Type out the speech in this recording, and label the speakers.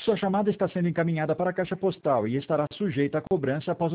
Speaker 1: Sua chamada está sendo encaminhada para a caixa postal e estará sujeita a cobrança após